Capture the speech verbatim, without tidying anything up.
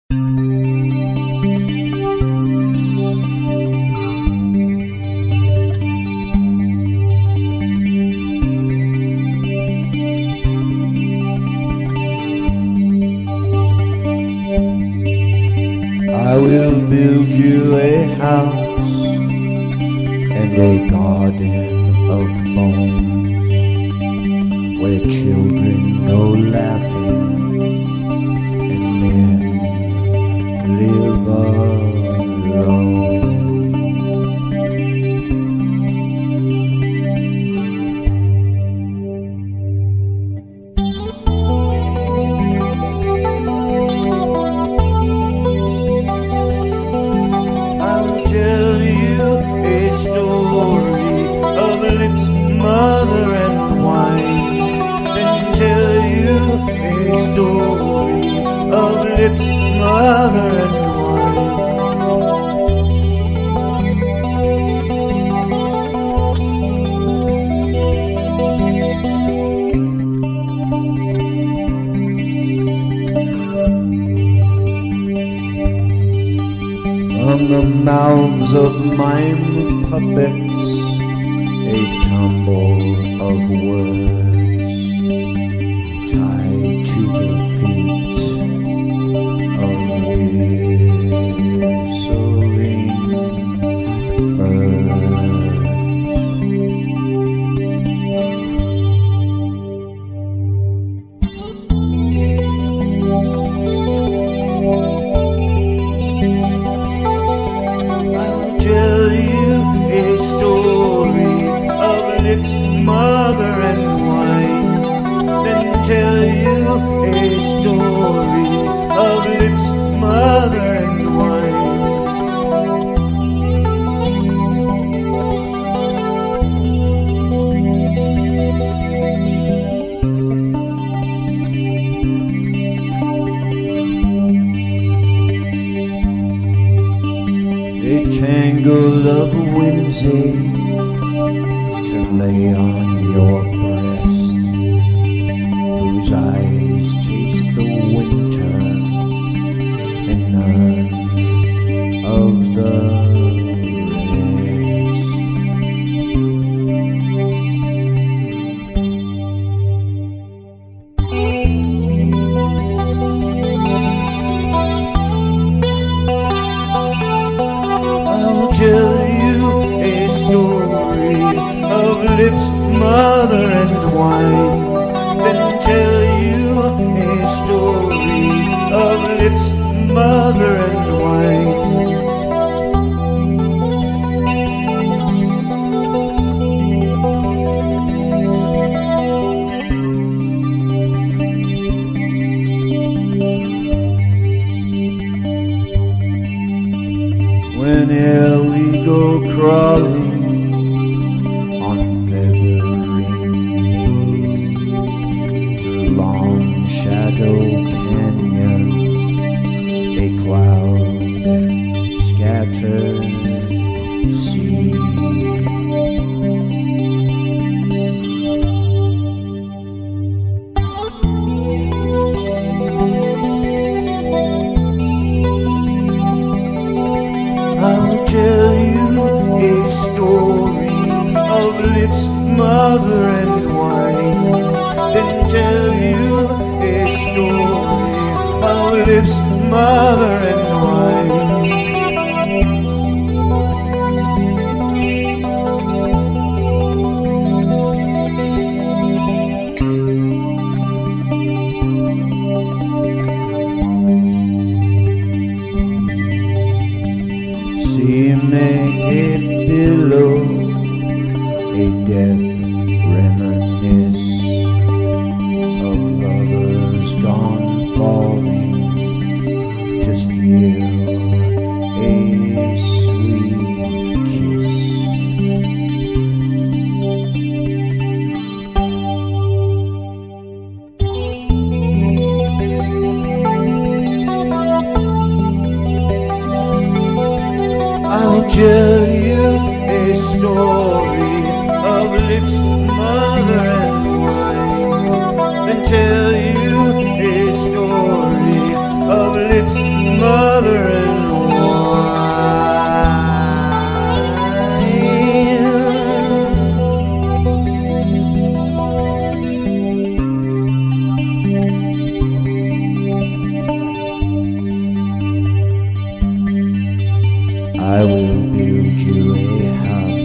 I will build you a house and a garden of bones, where children go laughing and men live alone. Story of lips, mother and wine. Then tell you a story of lips, mother and wine. From the mouths of mime puppets, a tumble of words tied to the feet of whistling birds. Tell you a story of lips, mother and wine. Then tell you a story of lips, mother and wine. A tangle of whimsy to lay on your breast, whose eyes taste the winter and none of the I'll tell you a story of lips, mother and wine. Then tell you a story of lips, mother and wine. Whene'er we go crawling on feathering knee through long shadow canyon, a cloud scattered sea. I'll tell you a story of lips, mother and wine. Then tell you a story of lips, mother and wine. She make a pillow, a death reminisce of lovers gone falling to steal a sweet kiss. I'll tell you a story of lips, mother and wine. Then tell you a story of lips, mother I will build you a house